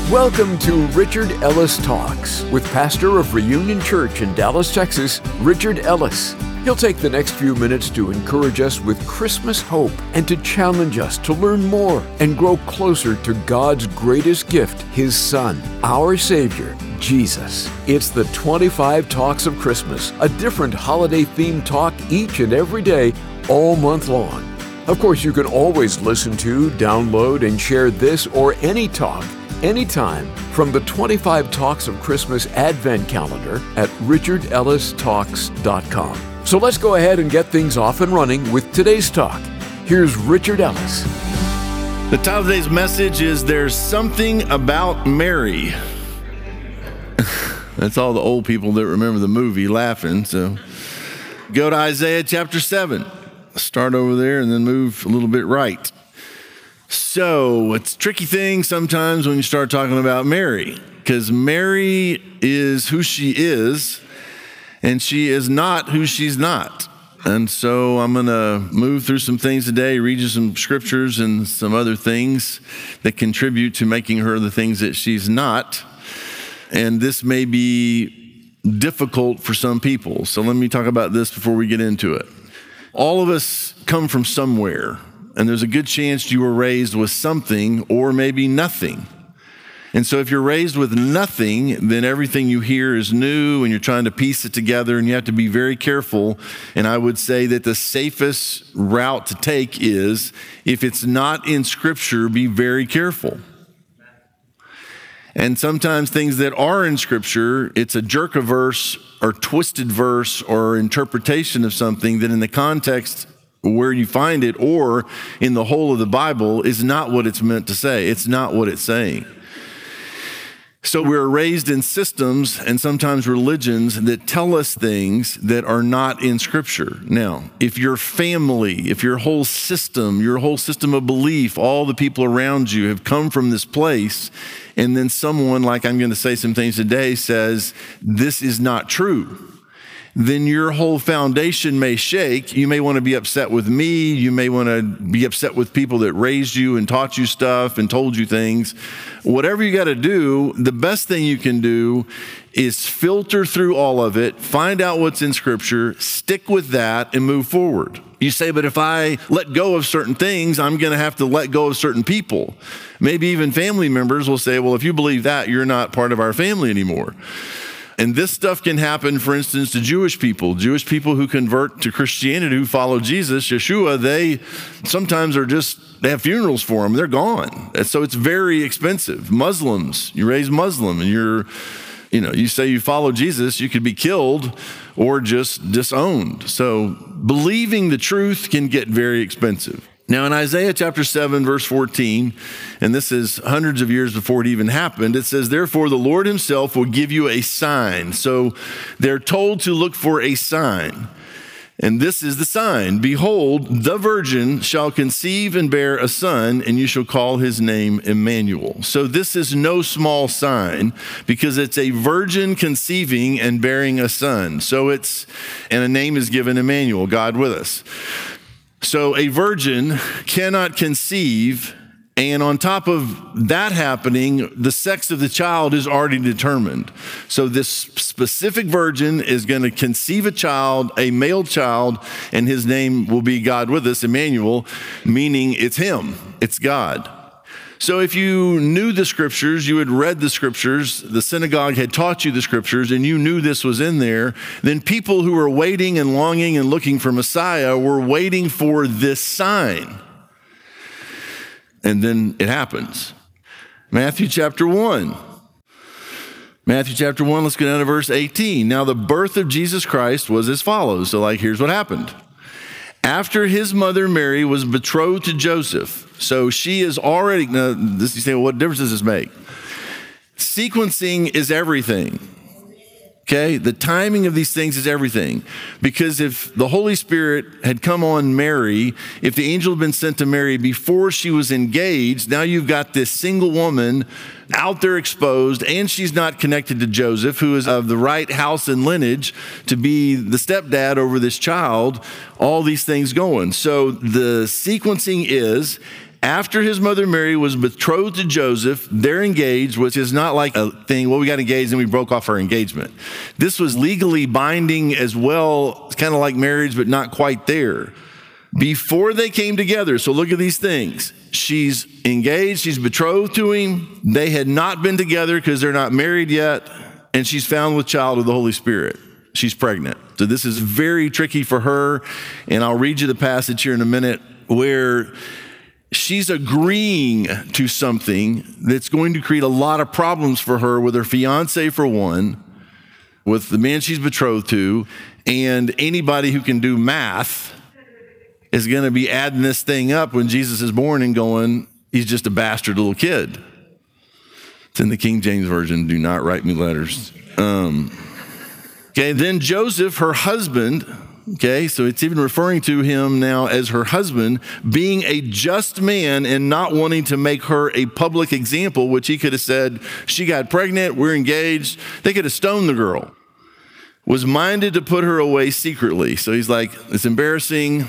Welcome to Richard Ellis Talks with pastor of Reunion Church in Dallas, Texas, Richard Ellis. He'll take the next few minutes to encourage us with Christmas hope and to challenge us to learn more and grow closer to God's greatest gift, His Son, our Savior, Jesus. It's the 25 Talks of Christmas, a different holiday-themed talk each and every day, all month long. Of course, you can always listen to, download, and share this or any talk anytime from the 25 Talks of Christmas Advent Calendar at richardellistalks.com. So let's go ahead and get things off and running with today's talk. Here's Richard Ellis. The title of today's message is There's Something About Mary. That's all the old people that remember the movie laughing. So go to Isaiah chapter 7. Start over there and then move a little bit right. So it's a tricky thing sometimes when you start talking about Mary, because Mary is who she is, and she is not who she's not. And so I'm going to move through some things today, read you some scriptures and some other things that contribute to making her the things that she's not. And this may be difficult for some people. So let me talk about this before we get into it. All of us come from somewhere. And there's a good chance you were raised with something or maybe nothing. And so if you're raised with nothing, then everything you hear is new and you're trying to piece it together and you have to be very careful. And I would say that the safest route to take is, if it's not in Scripture, be very careful. And sometimes things that are in Scripture, it's a jerk of verse or twisted verse or interpretation of something that in the context where you find it or in the whole of the Bible is not what it's meant to say. It's not what it's saying. So we're raised in systems and sometimes religions that tell us things that are not in Scripture. Now, if your family, if your whole system of belief, all the people around you have come from this place, and then someone, like I'm going to say some things today, says, this is not true, then your whole foundation may shake. You may want to be upset with me. You may want to be upset with people that raised you and taught you stuff and told you things. Whatever you got to do, the best thing you can do is filter through all of it, find out what's in Scripture, stick with that, and move forward. You say, but if I let go of certain things, I'm going to have to let go of certain people. Maybe even family members will say, well, if you believe that, you're not part of our family anymore. And this stuff can happen, for instance, to Jewish people who convert to Christianity, who follow Jesus, Yeshua. They sometimes they have funerals for them. They're gone. And so it's very expensive. Muslims, you raise Muslim and you say you follow Jesus, you could be killed or just disowned. So believing the truth can get very expensive. Now in Isaiah chapter 7, verse 14, and this is hundreds of years before it even happened, it says, therefore the Lord himself will give you a sign. So they're told to look for a sign. And this is the sign. Behold, the virgin shall conceive and bear a son, and you shall call his name Emmanuel. So this is no small sign, because it's a virgin conceiving and bearing a son. And a name is given, Emmanuel, God with us. So a virgin cannot conceive, and on top of that happening, the sex of the child is already determined. So this specific virgin is going to conceive a child, a male child, and his name will be God with us, Emmanuel, meaning it's him, it's God. So if you knew the Scriptures, you had read the Scriptures, the synagogue had taught you the Scriptures, and you knew this was in there, then people who were waiting and longing and looking for Messiah were waiting for this sign. And then it happens. Matthew chapter 1, let's go down to verse 18. Now the birth of Jesus Christ was as follows. So here's what happened. After his mother Mary was betrothed to Joseph, so she is already, now this you say, well, what difference does this make? Sequencing is everything. Okay, the timing of these things is everything. Because if the Holy Spirit had come on Mary, if the angel had been sent to Mary before she was engaged, now you've got this single woman out there exposed, and she's not connected to Joseph, who is of the right house and lineage to be the stepdad over this child, all these things going. So the sequencing is, After his mother Mary was betrothed to Joseph, they're engaged, which is not like a thing, well, we got engaged and we broke off our engagement. This was legally binding as well. It's kind of like marriage, but not quite there. Before they came together, so look at these things. She's engaged, she's betrothed to him. They had not been together because they're not married yet. And she's found with child of the Holy Spirit. She's pregnant. So this is very tricky for her. And I'll read you the passage here in a minute where she's agreeing to something that's going to create a lot of problems for her with her fiance, for one, with the man she's betrothed to, and anybody who can do math is going to be adding this thing up when Jesus is born and going, he's just a bastard little kid. It's in the King James Version. Do not write me letters. Okay, then Joseph, her husband, okay, so it's even referring to him now as her husband, being a just man and not wanting to make her a public example, which he could have said, she got pregnant, we're engaged. They could have stoned the girl. Was minded to put her away secretly. So he's like, it's embarrassing.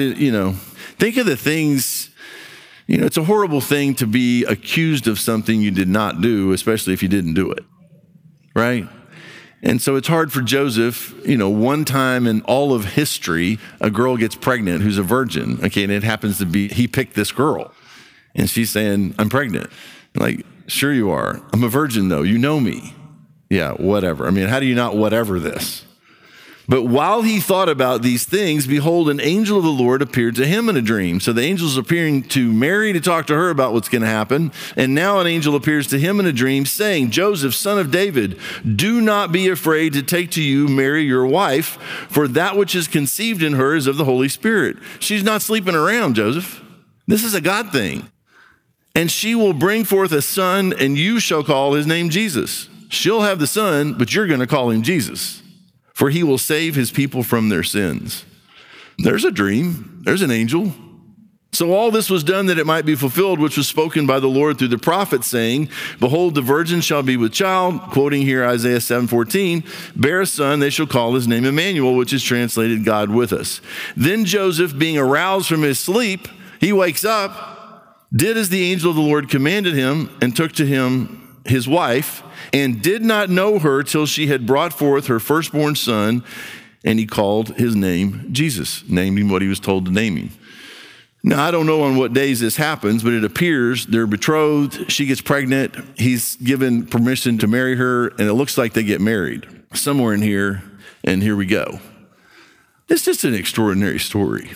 Think of the things, it's a horrible thing to be accused of something you did not do, especially if you didn't do it, right? And so it's hard for Joseph, one time in all of history, a girl gets pregnant who's a virgin, okay, and it happens to be, he picked this girl, and she's saying, I'm pregnant. Like, sure you are. I'm a virgin though, you know me. Yeah, whatever. I mean, how do you not whatever this? But while he thought about these things, behold, an angel of the Lord appeared to him in a dream. So the angel's appearing to Mary to talk to her about what's going to happen. And now an angel appears to him in a dream saying, Joseph, son of David, do not be afraid to take to you Mary, your wife, for that which is conceived in her is of the Holy Spirit. She's not sleeping around, Joseph. This is a God thing. And she will bring forth a son, and you shall call his name Jesus. She'll have the son, but you're going to call him Jesus, for he will save his people from their sins. There's a dream. There's an angel. So all this was done that it might be fulfilled, which was spoken by the Lord through the prophet, saying, behold, the virgin shall be with child, quoting here Isaiah 7:14, bear a son, they shall call his name Emmanuel, which is translated God with us. Then Joseph, being aroused from his sleep, he wakes up, did as the angel of the Lord commanded him, and took to him his wife, and did not know her till she had brought forth her firstborn son, and he called his name Jesus, named him what he was told to name him. Now, I don't know on what days this happens, but it appears they're betrothed, she gets pregnant, he's given permission to marry her, and it looks like they get married somewhere in here, and here we go. It's just an extraordinary story.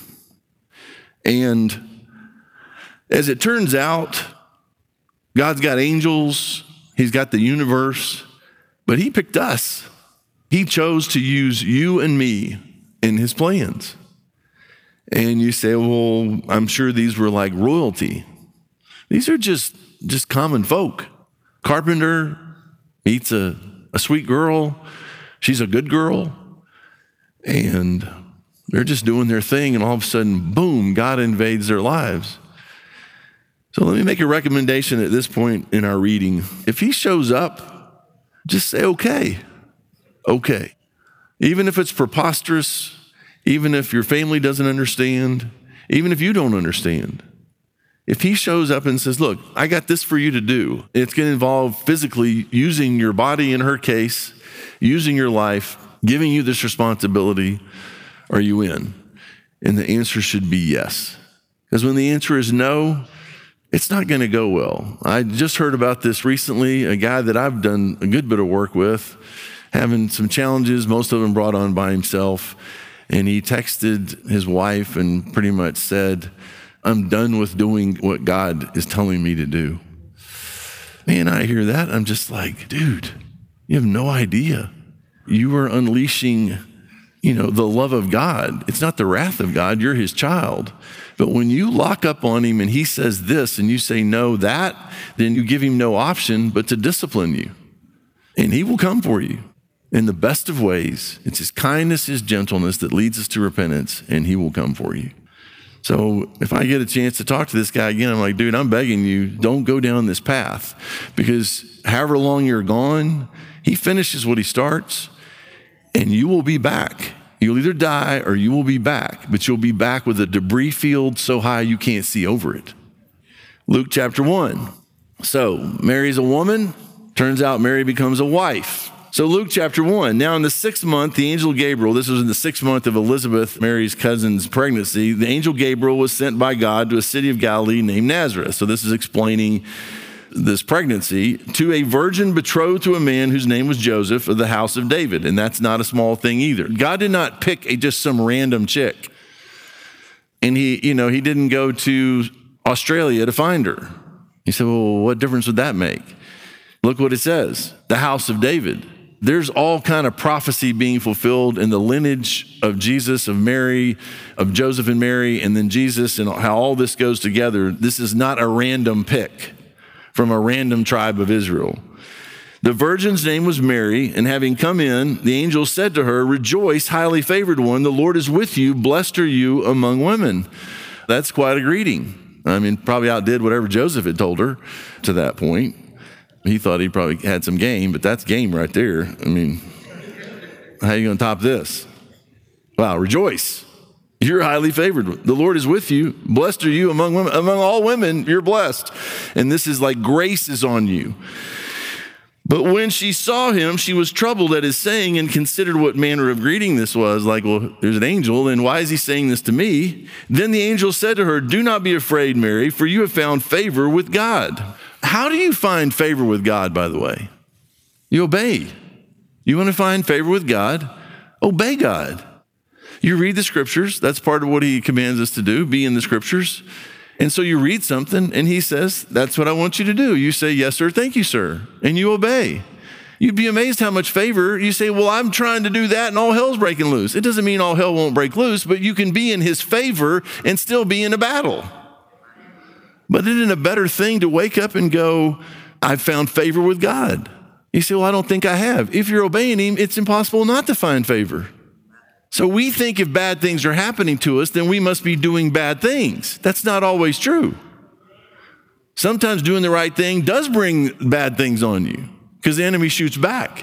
And as it turns out, God's got angels, he's got the universe, but he picked us. He chose to use you and me in his plans. And you say, well, I'm sure these were like royalty. These are just common folk. Carpenter meets a sweet girl. She's a good girl. And they're just doing their thing, and all of a sudden, boom, God invades their lives. So let me make a recommendation at this point in our reading. If he shows up, just say, okay. Even if it's preposterous, even if your family doesn't understand, even if you don't understand. If he shows up and says, look, I got this for you to do. It's going to involve physically using your body in her case, using your life, giving you this responsibility. Are you in? And the answer should be yes. Because when the answer is no, it's not going to go well. I just heard about this recently, a guy that I've done a good bit of work with, having some challenges, most of them brought on by himself. And he texted his wife and pretty much said, I'm done with doing what God is telling me to do. Man, I hear that. I'm just like, dude, you have no idea. You are unleashing, the love of God. It's not the wrath of God. You're his child. But when you lock up on him and he says this and you say no, that, then you give him no option but to discipline you. And he will come for you in the best of ways. It's his kindness, his gentleness that leads us to repentance, and he will come for you. So if I get a chance to talk to this guy again, I'm like, dude, I'm begging you, don't go down this path, because however long you're gone, he finishes what he starts, and you will be back. You'll either die or you will be back, but you'll be back with a debris field so high you can't see over it. Luke chapter 1. So Mary's a woman. Turns out Mary becomes a wife. So Luke chapter 1. Now in the 6th month, the angel Gabriel, this was in the 6th month of Elizabeth, Mary's cousin's pregnancy, the angel Gabriel was sent by God to a city of Galilee named Nazareth. So this is explaining this pregnancy to a virgin betrothed to a man whose name was Joseph of the house of David. And that's not a small thing either. God did not pick just some random chick. And he didn't go to Australia to find her. You say, well, what difference would that make? Look what it says, the house of David. There's all kind of prophecy being fulfilled in the lineage of Jesus, of Mary, of Joseph and Mary, and then Jesus, and how all this goes together. This is not a random pick from a random tribe of Israel. The virgin's name was Mary, and having come in, the angel said to her, "Rejoice, highly favored one, the Lord is with you, blessed are you among women." That's quite a greeting. I mean, probably outdid whatever Joseph had told her to that point. He thought he probably had some game, but that's game right there. I mean, how are you going to top this? Wow, rejoice. You're highly favored. The Lord is with you. Blessed are you among women. Among all women, you're blessed. And this is like grace is on you. But when she saw him, she was troubled at his saying and considered what manner of greeting this was. Like, well, there's an angel, and why is he saying this to me? Then the angel said to her, "Do not be afraid, Mary, for you have found favor with God." How do you find favor with God, by the way? You obey. You want to find favor with God? Obey God. You read the scriptures. That's part of what he commands us to do, be in the scriptures. And so you read something and he says, that's what I want you to do. You say, yes, sir, thank you, sir. And you obey. You'd be amazed how much favor. You say, well, I'm trying to do that and all hell's breaking loose. It doesn't mean all hell won't break loose, but you can be in his favor and still be in a battle. But isn't it a better thing to wake up and go, I've found favor with God? You say, well, I don't think I have. If you're obeying him, it's impossible not to find favor. So we think if bad things are happening to us, then we must be doing bad things. That's not always true. Sometimes doing the right thing does bring bad things on you because the enemy shoots back.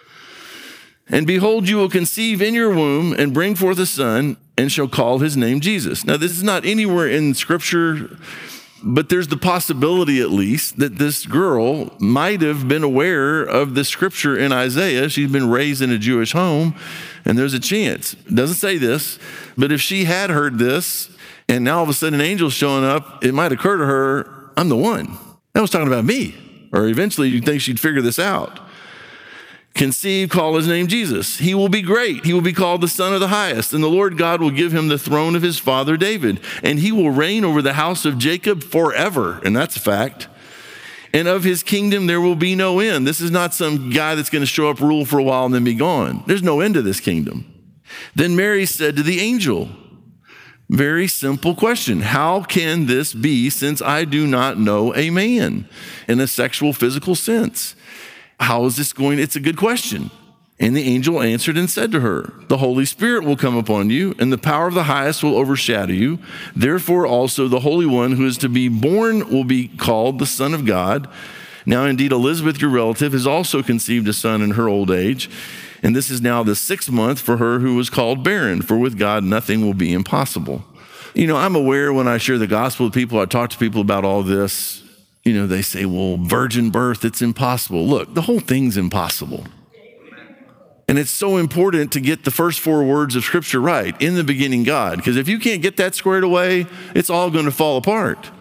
And behold, you will conceive in your womb and bring forth a son and shall call his name Jesus. Now, this is not anywhere in Scripture, but there's the possibility, at least, that this girl might have been aware of the scripture in Isaiah. She's been raised in a Jewish home, and there's a chance. It doesn't say this, but if she had heard this, and now all of a sudden an angel's showing up, it might occur to her, I'm the one. That was talking about me. Or eventually you'd think she'd figure this out. Conceive, call his name Jesus. He will be great. He will be called the Son of the Highest. And the Lord God will give him the throne of his father David. And he will reign over the house of Jacob forever. And that's a fact. And of his kingdom there will be no end. This is not some guy that's going to show up, rule for a while, and then be gone. There's no end to this kingdom. Then Mary said to the angel, very simple question. How can this be since I do not know a man in a sexual, physical sense? How is this going? It's a good question. And the angel answered and said to her, the Holy Spirit will come upon you, and the power of the highest will overshadow you. Therefore also the Holy One who is to be born will be called the Son of God. Now indeed Elizabeth, your relative, has also conceived a son in her old age. And this is now the 6th month for her who was called barren, for with God nothing will be impossible. You know, I'm aware when I share the gospel with people, I talk to people about all this. You know, they say, well, virgin birth, it's impossible. Look, the whole thing's impossible. And it's so important to get the first 4 words of Scripture right. In the beginning, God. Because if you can't get that squared away, it's all going to fall apart.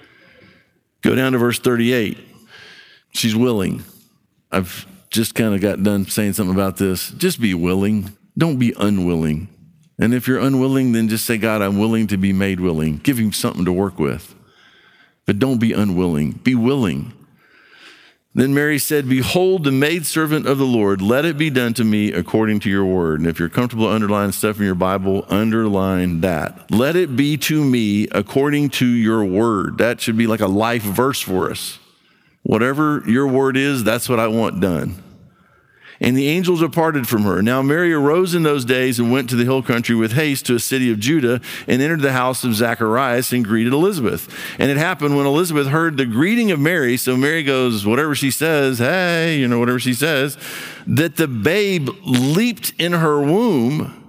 Go down to verse 38. She's willing. I've just kind of got done saying something about this. Just be willing. Don't be unwilling. And if you're unwilling, then just say, God, I'm willing to be made willing. Give him something to work with. But don't be unwilling. Be willing. Then Mary said, behold, the maidservant of the Lord, let it be done to me according to your word. And if you're comfortable underlining stuff in your Bible, underline that. Let it be to me according to your word. That should be like a life verse for us. Whatever your word is, that's what I want done. And the angel departed from her. Now Mary arose in those days and went to the hill country with haste to a city of Judah and entered the house of Zacharias and greeted Elizabeth. And it happened when Elizabeth heard the greeting of Mary, so Mary goes, whatever she says, hey, whatever she says, that the babe leaped in her womb,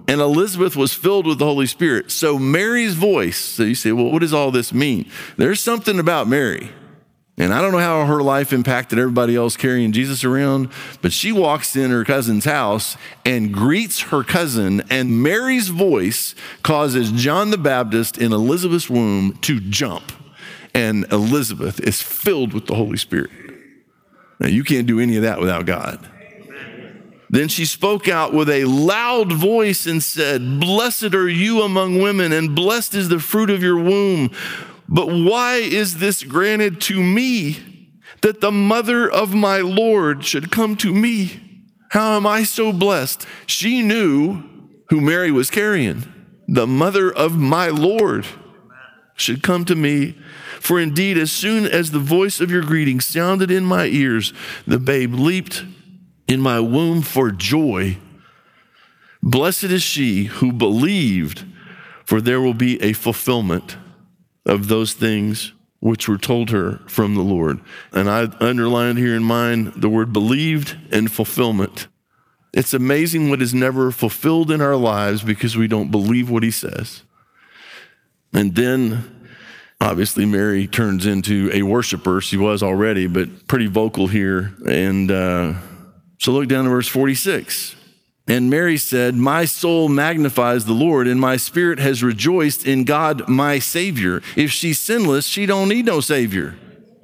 and Elizabeth was filled with the Holy Spirit. So Mary's voice, so you say, well, what does all this mean? There's something about Mary. And I don't know how her life impacted everybody else carrying Jesus around, but she walks in her cousin's house and greets her cousin, and Mary's voice causes John the Baptist in Elizabeth's womb to jump. And Elizabeth is filled with the Holy Spirit. Now, you can't do any of that without God. Then she spoke out with a loud voice and said, "Blessed are you among women, and blessed is the fruit of your womb. But why is this granted to me, that the mother of my Lord should come to me? How am I so blessed?" She knew who Mary was carrying. The mother of my Lord should come to me. For indeed, as soon as the voice of your greeting sounded in my ears, the babe leaped in my womb for joy. Blessed is she who believed, for there will be a fulfillment of those things which were told her from the Lord. And I underlined here in mine the word believed and fulfillment. It's amazing what is never fulfilled in our lives because we don't believe what he says. And then, obviously, Mary turns into a worshiper. She was already, but pretty vocal here. And so look down to verse 46. And Mary said, "My soul magnifies the Lord, and my spirit has rejoiced in God my Savior." If she's sinless, she don't need no Savior.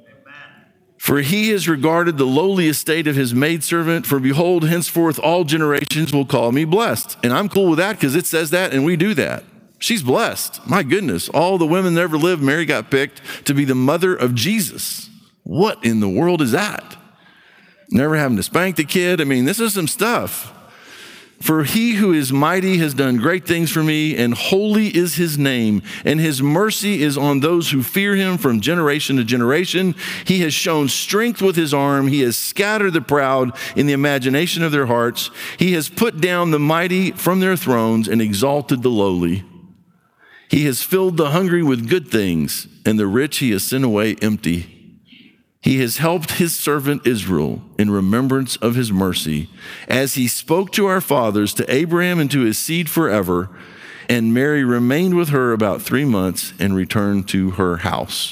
For he has regarded the lowly estate of his maidservant. For behold, henceforth all generations will call me blessed. And I'm cool with that because it says that and we do that. She's blessed. My goodness, all the women that ever lived, Mary got picked to be the mother of Jesus. What in the world is that? Never having to spank the kid. I mean, this is some stuff. For he who is mighty has done great things for me, and holy is his name, and his mercy is on those who fear him from generation to generation. He has shown strength with his arm. He has scattered the proud in the imagination of their hearts. He has put down the mighty from their thrones and exalted the lowly. He has filled the hungry with good things, and the rich he has sent away empty. He has helped his servant Israel in remembrance of his mercy, as he spoke to our fathers, to Abraham and to his seed forever. And Mary remained with her about 3 months and returned to her house.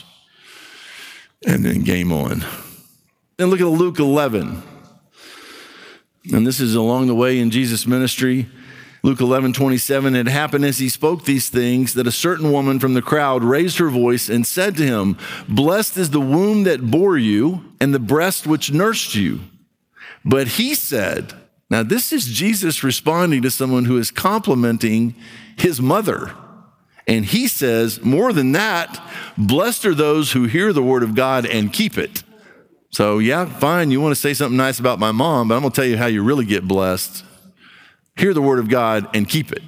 And then game on. Then look at Luke 11. And this is along the way in Jesus' ministry. Luke 11:27, it happened as he spoke these things that a certain woman from the crowd raised her voice and said to him, "Blessed is the womb that bore you and the breast which nursed you." But he said, now this is Jesus responding to someone who is complimenting his mother. And he says, more than that, blessed are those who hear the word of God and keep it. So yeah, fine, you want to say something nice about my mom, but I'm going to tell you how you really get blessed. Hear the word of God and keep it.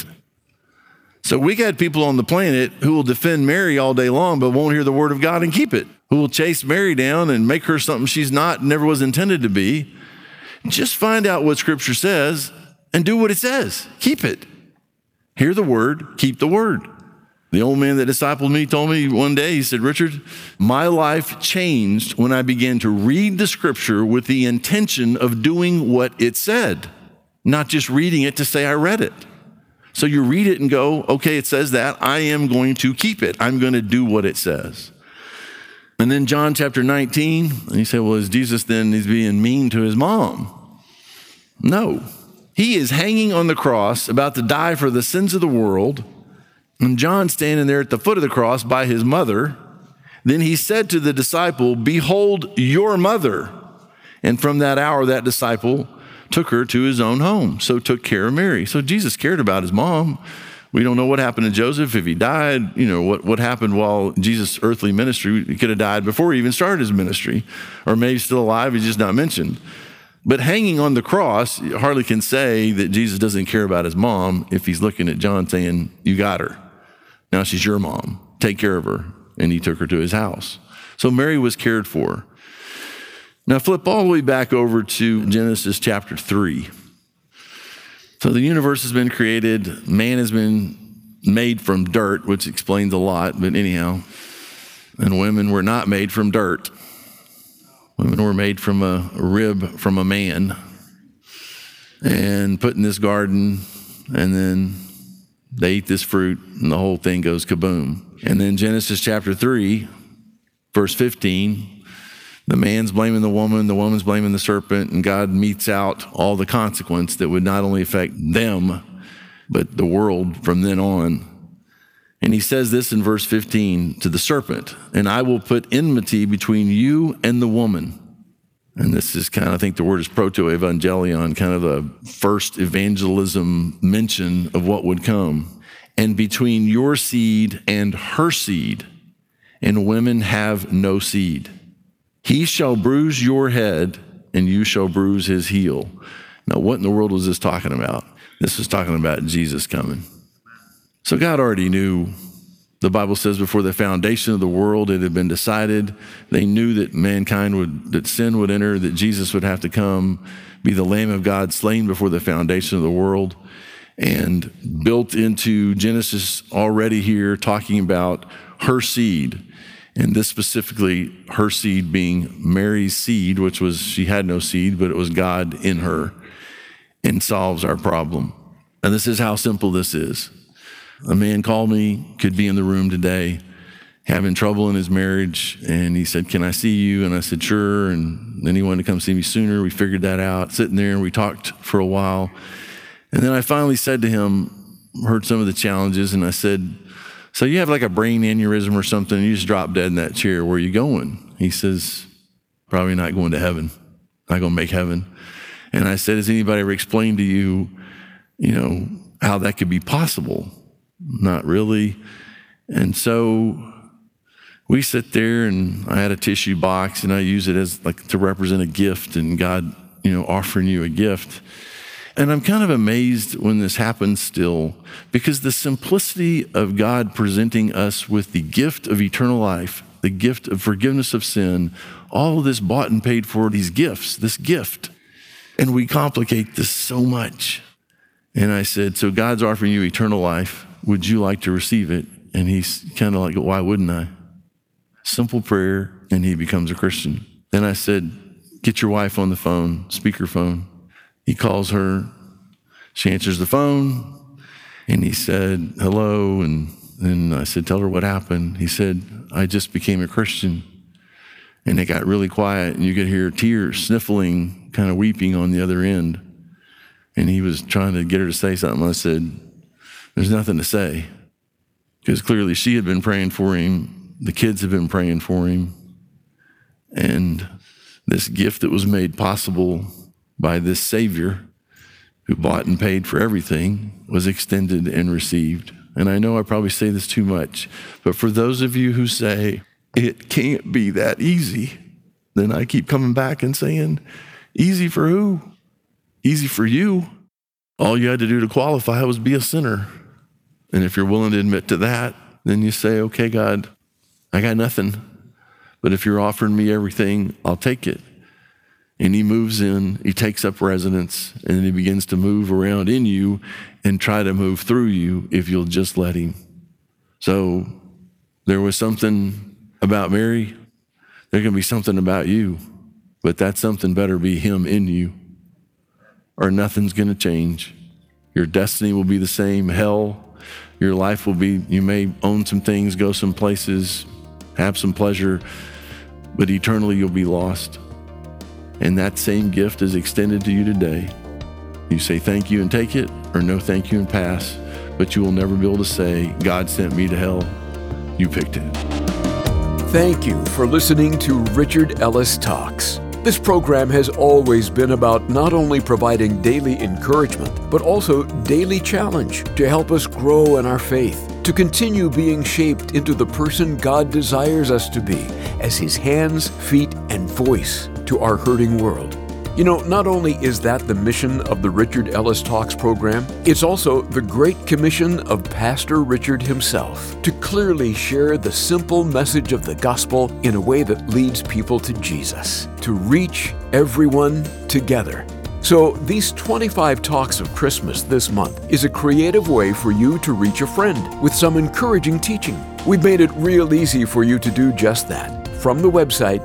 So we got people on the planet who will defend Mary all day long, but won't hear the word of God and keep it. Who will chase Mary down and make her something she's not, never was intended to be. Just find out what Scripture says and do what it says. Keep it. Hear the word, keep the word. The old man that discipled me told me one day, he said, "Richard, my life changed when I began to read the Scripture with the intention of doing what it said. Not just reading it to say I read it." So you read it and go, okay, it says that. I am going to keep it. I'm going to do what it says. And then John chapter 19, and you say, well, is Jesus then he's being mean to his mom? No. He is hanging on the cross, about to die for the sins of the world. And John standing there at the foot of the cross by his mother. Then he said to the disciple, "Behold your mother." And from that hour, that disciple took her to his own home, so took care of Mary. So Jesus cared about his mom. We don't know what happened to Joseph, if he died, what happened while Jesus' earthly ministry. He could have died before he even started his ministry, or maybe he's still alive, he's just not mentioned. But hanging on the cross, you hardly can say that Jesus doesn't care about his mom if he's looking at John saying, "You got her. Now she's your mom. Take care of her." And he took her to his house. So Mary was cared for. Now flip all the way back over to Genesis chapter 3. So the universe has been created. Man has been made from dirt, which explains a lot, but anyhow. And women were not made from dirt. Women were made from a rib from a man and put in this garden. And then They eat this fruit, and the whole thing goes kaboom. And then Genesis chapter 3, verse 15, the man's blaming the woman's blaming the serpent, and God metes out all the consequence that would not only affect them, but the world from then on. And he says this in verse 15 to the serpent, "And I will put enmity between you and the woman." And this is kind of, I think the word is proto-evangelion, kind of the first evangelism mention of what would come. "And between your seed and her seed, and women have no seed. He shall bruise your head, and you shall bruise his heel." Now, what in the world was this talking about? This was talking about Jesus coming. So God already knew. The Bible says before the foundation of the world, it had been decided. They knew that that sin would enter, that Jesus would have to come, be the Lamb of God slain before the foundation of the world. And built into Genesis already here, talking about her seed. And this specifically, her seed being Mary's seed, which was, she had no seed, but it was God in her, and solves our problem. And this is how simple this is. A man called me, could be in the room today, having trouble in his marriage, and he said, "Can I see you?" And I said, "Sure." And then he wanted to come see me sooner. We figured that out, sitting there, and we talked for a while. And then I finally said to him, heard some of the challenges, and I said, "So you have like a brain aneurysm or something, and you just drop dead in that chair. Where are you going?" He says, "Probably not going to heaven. Not going to make heaven." And I said, "Has anybody ever explained to you, how that could be possible?" "Not really." And so we sit there, and I had a tissue box, and I use it as like to represent a gift, and God, offering you a gift. And I'm kind of amazed when this happens still, because the simplicity of God presenting us with the gift of eternal life, the gift of forgiveness of sin, all of this bought and paid for, these gifts, this gift. And we complicate this so much. And I said, "So God's offering you eternal life. Would you like to receive it?" And he's kind of like, "Why wouldn't I?" Simple prayer, and he becomes a Christian. Then I said, "Get your wife on the phone, speakerphone." He calls her. She answers the phone, and he said, "Hello." And then I said, "Tell her what happened." He said, "I just became a Christian." And it got really quiet, and you could hear tears, sniffling, kind of weeping on the other end. And he was trying to get her to say something. I said, "There's nothing to say." Because clearly she had been praying for him. The kids have been praying for him. And this gift that was made possible by this Savior who bought and paid for everything was extended and received. And I know I probably say this too much, but for those of you who say, "It can't be that easy," then I keep coming back and saying, easy for who? Easy for you. All you had to do to qualify was be a sinner. And if you're willing to admit to that, then you say, "Okay, God, I got nothing, but if you're offering me everything, I'll take it." And he moves in, he takes up residence, and then he begins to move around in you and try to move through you if you'll just let him. So there was something about Mary. There can be something about you, but that something better be him in you, or nothing's going to change. Your destiny will be the same. Hell, your life will be, you may own some things, go some places, have some pleasure, but eternally you'll be lost. And that same gift is extended to you today. You say thank you and take it, or no thank you and pass, but you will never be able to say, "God sent me to hell." You picked it. Thank you for listening to Richard Ellis Talks. This program has always been about not only providing daily encouragement, but also daily challenge to help us grow in our faith, to continue being shaped into the person God desires us to be as His hands, feet, and voice to our hurting world. Not only is that the mission of the Richard Ellis Talks program, it's also the great commission of Pastor Richard himself to clearly share the simple message of the gospel in a way that leads people to Jesus, to reach everyone together. So these 25 talks of Christmas this month is a creative way for you to reach a friend with some encouraging teaching. We've made it real easy for you to do just that. From the website,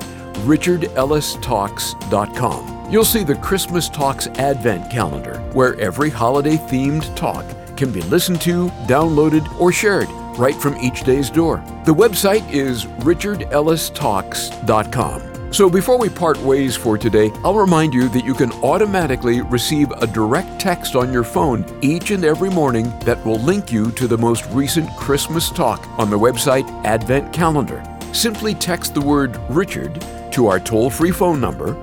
richardellistalks.com. You'll see the Christmas Talks Advent Calendar, where every holiday-themed talk can be listened to, downloaded, or shared right from each day's door. The website is richardellistalks.com. So before we part ways for today, I'll remind you that you can automatically receive a direct text on your phone each and every morning that will link you to the most recent Christmas talk on the website Advent Calendar. Simply text the word Richard to our toll-free phone number,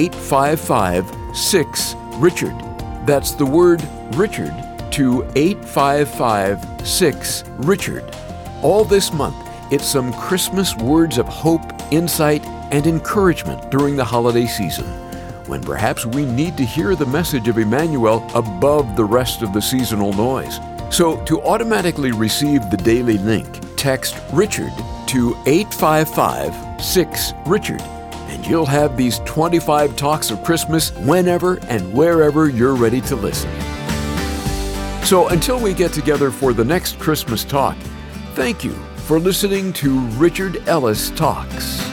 855-6-RICHARD. That's the word Richard to 855-6-RICHARD. All this month, it's some Christmas words of hope, insight, and encouragement during the holiday season, when perhaps we need to hear the message of Emmanuel above the rest of the seasonal noise. So to automatically receive the daily link, text Richard to 855-6-RICHARD, and you'll have these 25 talks of Christmas whenever and wherever you're ready to listen. So until we get together for the next Christmas talk, thank you for listening to Richard Ellis Talks.